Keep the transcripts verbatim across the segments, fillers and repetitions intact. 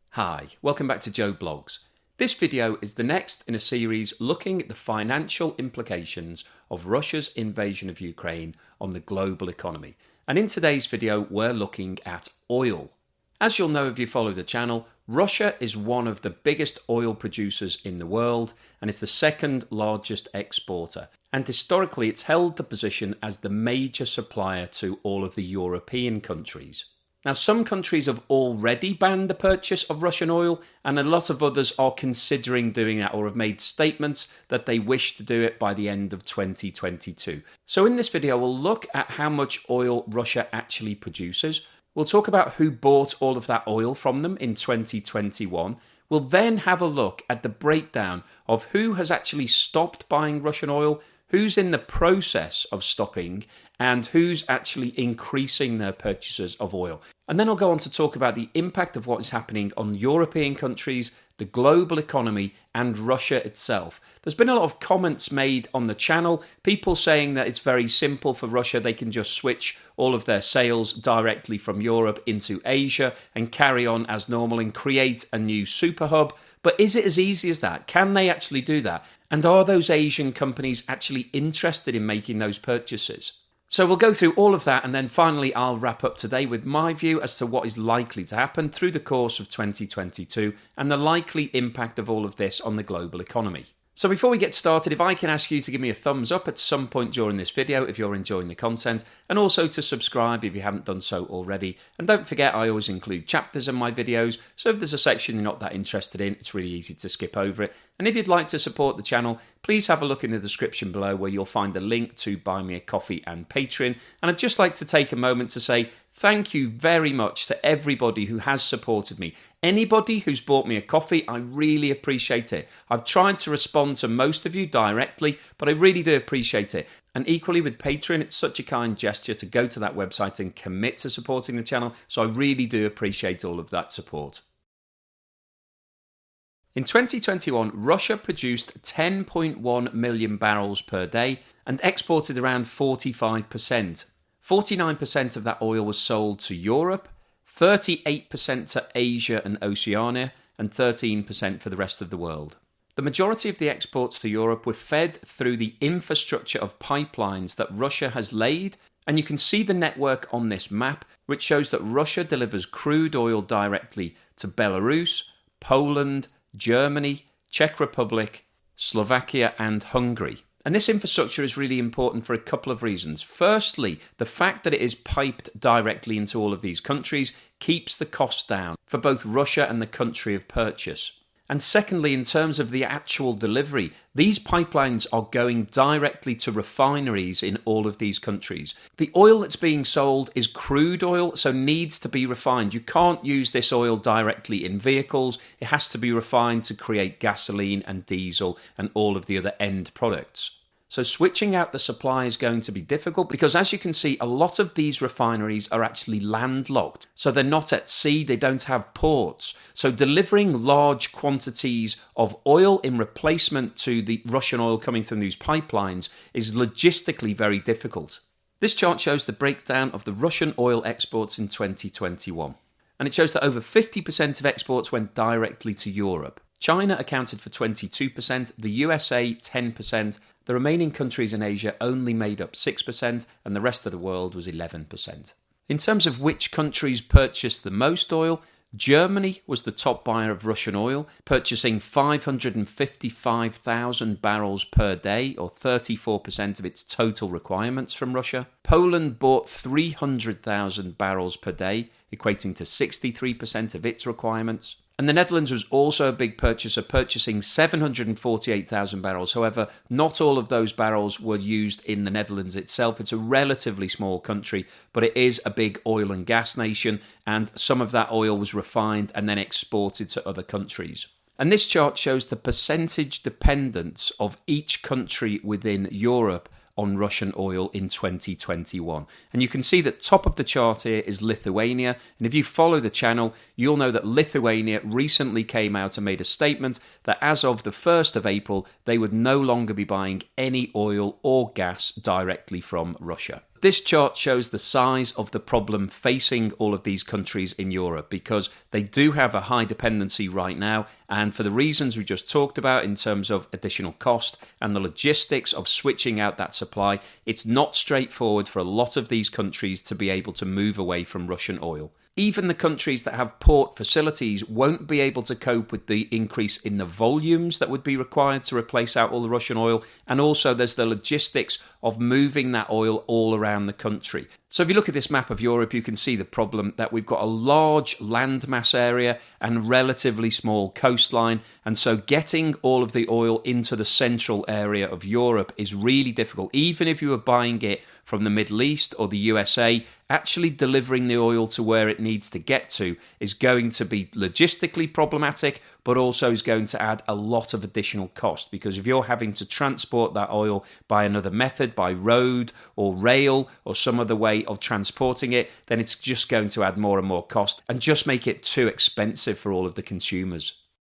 Hi, welcome back to Joe Blogs. This video is the next in a series looking at the financial implications of Russia's invasion of Ukraine on the global economy. And in today's video, we're looking at oil. As you'll know if you follow the channel, Russia is one of the biggest oil producers in the world and is the second largest exporter. And historically, it's held the position as the major supplier to all of the European countries. Now, some countries have already banned the purchase of Russian oil, and a lot of others are considering doing that or have made statements that they wish to do it by the end of twenty twenty-two. So in this video, we'll look at how much oil Russia actually produces. We'll talk about who bought all of that oil from them in twenty twenty-one. We'll then have a look at the breakdown of who has actually stopped buying Russian oil, who's in the process of stopping, and who's actually increasing their purchases of oil. And then I'll go on to talk about the impact of what is happening on European countries, the global economy, and Russia itself. There's been a lot of comments made on the channel, people saying that it's very simple for Russia, they can just switch all of their sales directly from Europe into Asia and carry on as normal and create a new super hub. But is it as easy as that? Can they actually do that? And are those Asian companies actually interested in making those purchases? So we'll go through all of that, and then finally I'll wrap up today with my view as to what is likely to happen through the course of twenty twenty-two and the likely impact of all of this on the global economy. So before we get started, if I can ask you to give me a thumbs up at some point during this video if you're enjoying the content, and also to subscribe if you haven't done so already. And don't forget, I always include chapters in my videos, so if there's a section you're not that interested in, it's really easy to skip over it. And if you'd like to support the channel, please have a look in the description below where you'll find a link to Buy Me a Coffee and Patreon. And I'd just like to take a moment to say thank you very much to everybody who has supported me. Anybody who's bought me a coffee, I really appreciate it. I've tried to respond to most of you directly, but I really do appreciate it. And equally with Patreon, it's such a kind gesture to go to that website and commit to supporting the channel, so I really do appreciate all of that support. In twenty twenty-one, Russia produced ten point one million barrels per day and exported around forty-five percent. forty-nine percent of that oil was sold to Europe, thirty-eight percent to Asia and Oceania, and thirteen percent for the rest of the world. The majority of the exports to Europe were fed through the infrastructure of pipelines that Russia has laid, and you can see the network on this map, which shows that Russia delivers crude oil directly to Belarus, Poland, Germany, Czech Republic, Slovakia, and Hungary. And this infrastructure is really important for a couple of reasons. Firstly, the fact that it is piped directly into all of these countries keeps the cost down for both Russia and the country of purchase. And secondly, in terms of the actual delivery, these pipelines are going directly to refineries in all of these countries. The oil that's being sold is crude oil, so needs to be refined. You can't use this oil directly in vehicles. It has to be refined to create gasoline and diesel and all of the other end products. So switching out the supply is going to be difficult because, as you can see, a lot of these refineries are actually landlocked. So they're not at sea, they don't have ports. So delivering large quantities of oil in replacement to the Russian oil coming through these pipelines is logistically very difficult. This chart shows the breakdown of the Russian oil exports in twenty twenty-one. And it shows that over fifty percent of exports went directly to Europe. China accounted for twenty-two percent, the U S A ten percent, the remaining countries in Asia only made up six percent, and the rest of the world was eleven percent. In terms of which countries purchased the most oil, Germany was the top buyer of Russian oil, purchasing five hundred fifty-five thousand barrels per day, or thirty-four percent of its total requirements from Russia. Poland bought three hundred thousand barrels per day, equating to sixty-three percent of its requirements. And the Netherlands was also a big purchaser, purchasing seven hundred forty-eight thousand barrels. However, not all of those barrels were used in the Netherlands itself. It's a relatively small country, but it is a big oil and gas nation, and some of that oil was refined and then exported to other countries. And this chart shows the percentage dependence of each country within Europe on Russian oil in twenty twenty-one. And you can see that top of the chart here is Lithuania. And if you follow the channel, you'll know that Lithuania recently came out and made a statement that as of the first of April, they would no longer be buying any oil or gas directly from Russia. This chart shows the size of the problem facing all of these countries in Europe, because they do have a high dependency right now, and for the reasons we just talked about in terms of additional cost and the logistics of switching out that supply, it's not straightforward for a lot of these countries to be able to move away from Russian oil. Even the countries that have port facilities won't be able to cope with the increase in the volumes that would be required to replace out all the Russian oil, and also there's the logistics of moving that oil all around the country. So if you look at this map of Europe, you can see the problem that we've got a large landmass area and relatively small coastline, and so getting all of the oil into the central area of Europe is really difficult. Even if you were buying it from the Middle East or the U S A, actually delivering the oil to where it needs to get to is going to be logistically problematic, but also is going to add a lot of additional cost, because if you're having to transport that oil by another method, by road or rail or some other way of transporting it, then it's just going to add more and more cost and just make it too expensive for all of the consumers.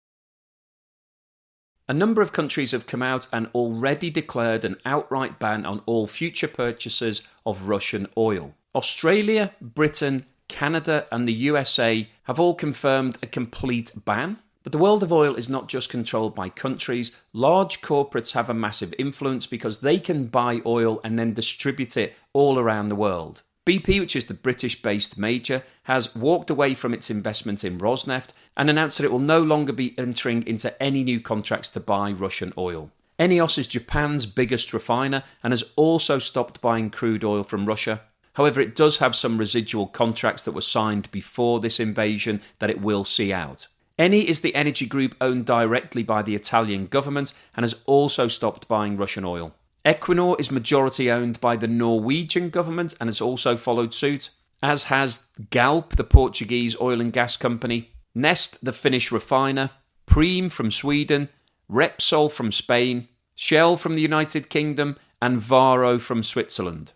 A number of countries have come out and already declared an outright ban on all future purchases of Russian oil. Australia, Britain, Canada and the U S A have all confirmed a complete ban. But the world of oil is not just controlled by countries. Large corporates have a massive influence because they can buy oil and then distribute it all around the world. B P, which is the British-based major, has walked away from its investment in Rosneft and announced that it will no longer be entering into any new contracts to buy Russian oil. Enios is Japan's biggest refiner and has also stopped buying crude oil from Russia. However, it does have some residual contracts that were signed before this invasion that it will see out. Eni is the energy group owned directly by the Italian government and has also stopped buying Russian oil. Equinor is majority owned by the Norwegian government and has also followed suit, as has Galp, the Portuguese oil and gas company, Nest, the Finnish refiner, Preem from Sweden, Repsol from Spain, Shell from the United Kingdom, and Varo from Switzerland.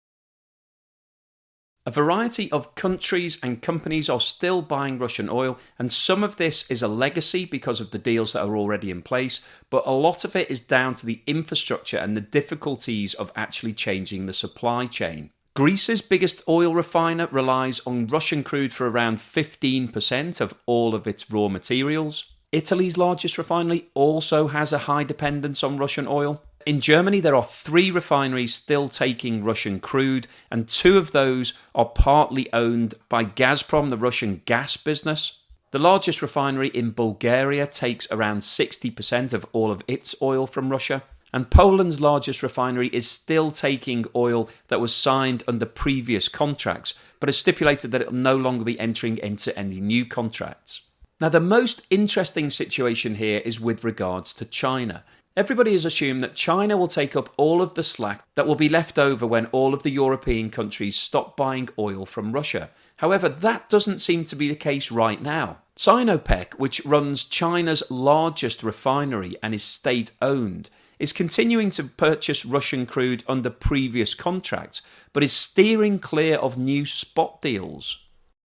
A variety of countries and companies are still buying Russian oil, and some of this is a legacy because of the deals that are already in place, but a lot of it is down to the infrastructure and the difficulties of actually changing the supply chain. Greece's biggest oil refiner relies on Russian crude for around fifteen percent of all of its raw materials. Italy's largest refinery also has a high dependence on Russian oil. In Germany, there are three refineries still taking Russian crude, and two of those are partly owned by Gazprom, the Russian gas business. The largest refinery in Bulgaria takes around sixty percent of all of its oil from Russia. And Poland's largest refinery is still taking oil that was signed under previous contracts, but has stipulated that it will no longer be entering into any new contracts. Now, the most interesting situation here is with regards to China. Everybody has assumed that China will take up all of the slack that will be left over when all of the European countries stop buying oil from Russia. However, that doesn't seem to be the case right now. Sinopec, which runs China's largest refinery and is state-owned, is continuing to purchase Russian crude under previous contracts, but is steering clear of new spot deals.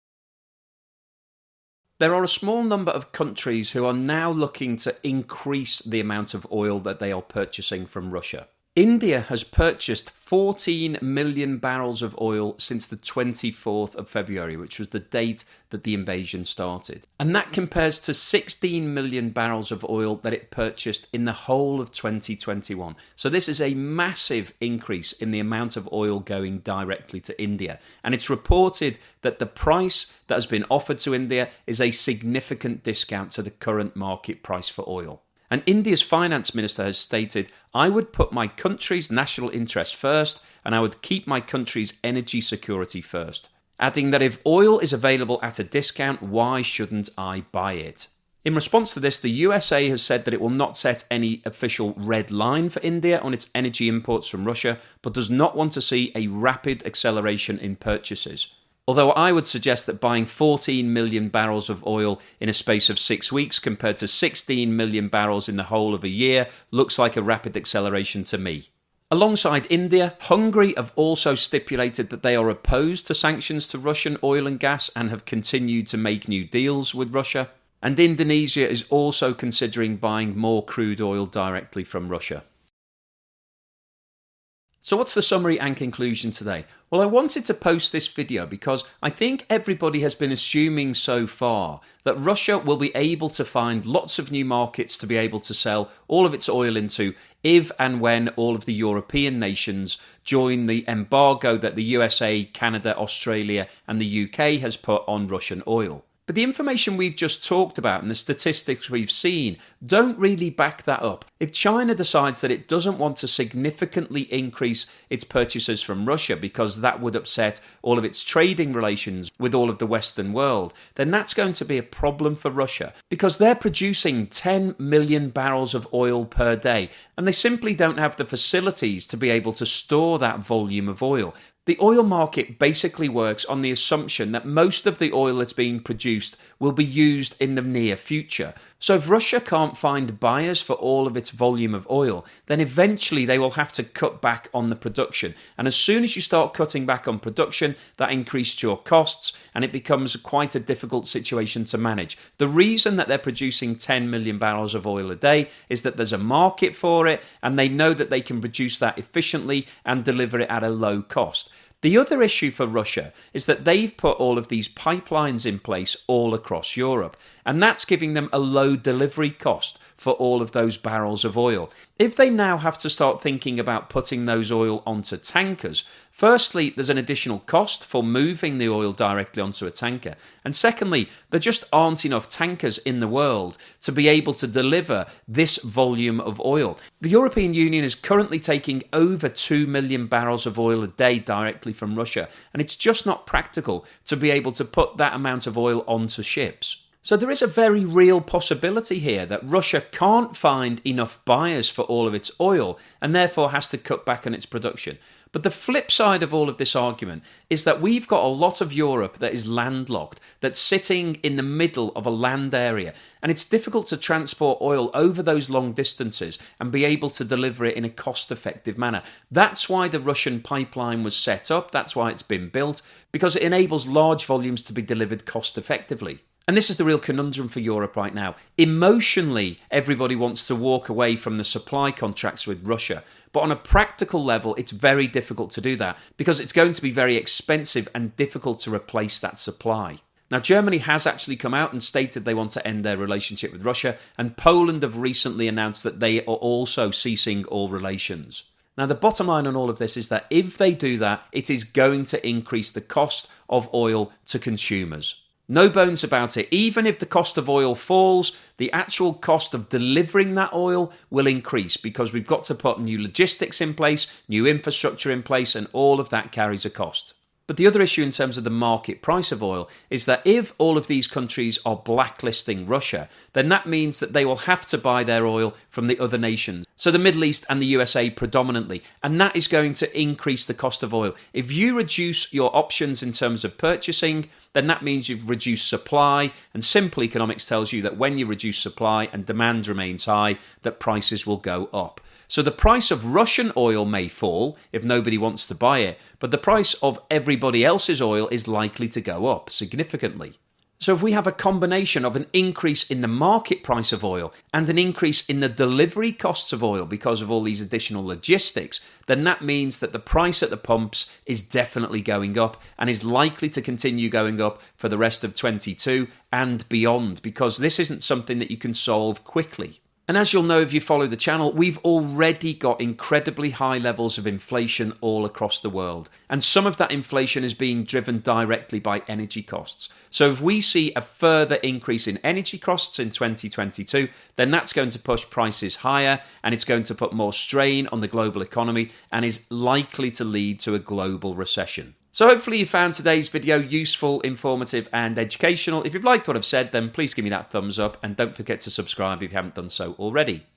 There are a small number of countries who are now looking to increase the amount of oil that they are purchasing from Russia. India has purchased fourteen million barrels of oil since the twenty-fourth of February, which was the date that the invasion started. And that compares to sixteen million barrels of oil that it purchased in the whole of twenty twenty-one. So this is a massive increase in the amount of oil going directly to India. And it's reported that the price that has been offered to India is a significant discount to the current market price for oil. And India's finance minister has stated, "I would put my country's national interest first, and I would keep my country's energy security first," adding that if oil is available at a discount, why shouldn't I buy it? In response to this, the U S A has said that it will not set any official red line for India on its energy imports from Russia, but does not want to see a rapid acceleration in purchases. Although I would suggest that buying fourteen million barrels of oil in a space of six weeks compared to sixteen million barrels in the whole of a year looks like a rapid acceleration to me. Alongside India, Hungary have also stipulated that they are opposed to sanctions to Russian oil and gas and have continued to make new deals with Russia. And Indonesia is also considering buying more crude oil directly from Russia. So what's the summary and conclusion today? Well, I wanted to post this video because I think everybody has been assuming so far that Russia will be able to find lots of new markets to be able to sell all of its oil into if and when all of the European nations join the embargo that the U S A, Canada, Australia and the U K has put on Russian oil. But the information we've just talked about and the statistics we've seen don't really back that up. If China decides that it doesn't want to significantly increase its purchases from Russia because that would upset all of its trading relations with all of the Western world, then that's going to be a problem for Russia because they're producing ten million barrels of oil per day and they simply don't have the facilities to be able to store that volume of oil. The oil market basically works on the assumption that most of the oil that's being produced will be used in the near future. So if Russia can't find buyers for all of its volume of oil, then eventually they will have to cut back on the production. And as soon as you start cutting back on production, that increases your costs and it becomes quite a difficult situation to manage. The reason that they're producing ten million barrels of oil a day is that there's a market for it and they know that they can produce that efficiently and deliver it at a low cost. The other issue for Russia is that they've put all of these pipelines in place all across Europe, and that's giving them a low delivery cost for all of those barrels of oil. If they now have to start thinking about putting those oil onto tankers, firstly, there's an additional cost for moving the oil directly onto a tanker. And secondly, there just aren't enough tankers in the world to be able to deliver this volume of oil. The European Union is currently taking over two million barrels of oil a day directly from Russia, and it's just not practical to be able to put that amount of oil onto ships. So there is a very real possibility here that Russia can't find enough buyers for all of its oil and therefore has to cut back on its production. But the flip side of all of this argument is that we've got a lot of Europe that is landlocked, that's sitting in the middle of a land area, and it's difficult to transport oil over those long distances and be able to deliver it in a cost-effective manner. That's why the Russian pipeline was set up, that's why it's been built, because it enables large volumes to be delivered cost-effectively. And this is the real conundrum for Europe right now. Emotionally, everybody wants to walk away from the supply contracts with Russia. But on a practical level, it's very difficult to do that because it's going to be very expensive and difficult to replace that supply. Now, Germany has actually come out and stated they want to end their relationship with Russia, and Poland have recently announced that they are also ceasing all relations. Now, the bottom line on all of this is that if they do that, it is going to increase the cost of oil to consumers. No bones about it. Even if the cost of oil falls, the actual cost of delivering that oil will increase because we've got to put new logistics in place, new infrastructure in place, and all of that carries a cost. But the other issue in terms of the market price of oil is that if all of these countries are blacklisting Russia, then that means that they will have to buy their oil from the other nations. So the Middle East and the U S A predominantly. And that is going to increase the cost of oil. If you reduce your options in terms of purchasing, then that means you've reduced supply. And simple economics tells you that when you reduce supply and demand remains high, that prices will go up. So the price of Russian oil may fall if nobody wants to buy it, but the price of everybody else's oil is likely to go up significantly. So if we have a combination of an increase in the market price of oil and an increase in the delivery costs of oil because of all these additional logistics, then that means that the price at the pumps is definitely going up and is likely to continue going up for the rest of twenty-two and beyond, because this isn't something that you can solve quickly. And as you'll know if you follow the channel, we've already got incredibly high levels of inflation all across the world. And some of that inflation is being driven directly by energy costs. So if we see a further increase in energy costs in twenty twenty-two, then that's going to push prices higher and it's going to put more strain on the global economy and is likely to lead to a global recession. So hopefully you found today's video useful, informative and educational. If you've liked what I've said, then please give me that thumbs up and don't forget to subscribe if you haven't done so already.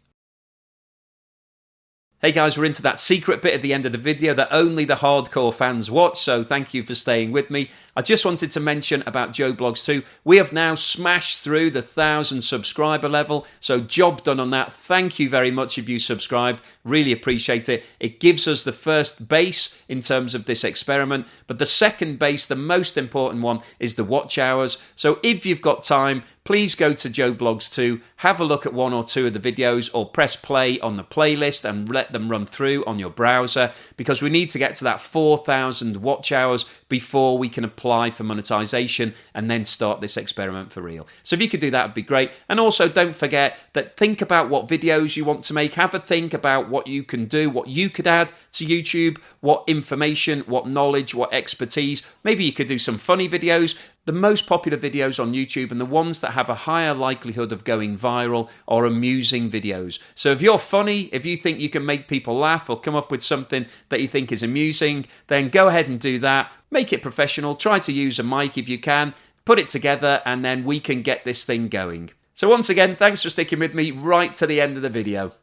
Hey guys, we're into that secret bit at the end of the video that only the hardcore fans watch, so thank you for staying with me. I just wanted to mention about Joe Blogs too. We have now smashed through the thousand subscriber level, so job done on that. Thank you very much if you subscribed. Really appreciate it. It gives us the first base in terms of this experiment, but the second base, the most important one, is the watch hours. So if you've got time, please go to Joe Blogs two, have a look at one or two of the videos, or press play on the playlist and let them run through on your browser, because we need to get to that four thousand watch hours before we can apply for monetization and then start this experiment for real. So if you could do that, would be great. And also don't forget that think about what videos you want to make. Have a think about what you can do, what you could add to YouTube, what information, what knowledge, what expertise. Maybe you could do some funny videos. The most popular videos on YouTube and the ones that have a higher likelihood of going viral are amusing videos. So if you're funny, if you think you can make people laugh or come up with something that you think is amusing, then go ahead and do that. Make it professional. Try to use a mic if you can. Put it together and then we can get this thing going. So once again, thanks for sticking with me right to the end of the video.